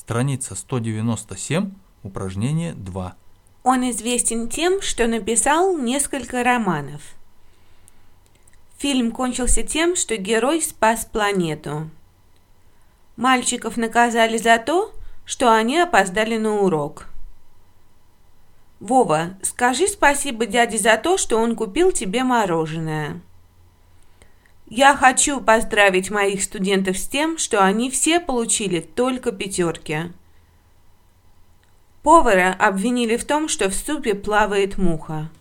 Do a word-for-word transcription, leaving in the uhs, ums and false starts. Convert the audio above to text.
Страница сто девяносто семь, упражнение два. Он известен тем, что написал несколько романов. Фильм кончился тем, что герой спас планету. Мальчиков наказали за то, что они опоздали на урок. Вова, скажи спасибо дяде за то, что он купил тебе мороженое. Я хочу поздравить моих студентов с тем, что они все получили только пятерки. Повара обвинили в том, что в супе плавает муха.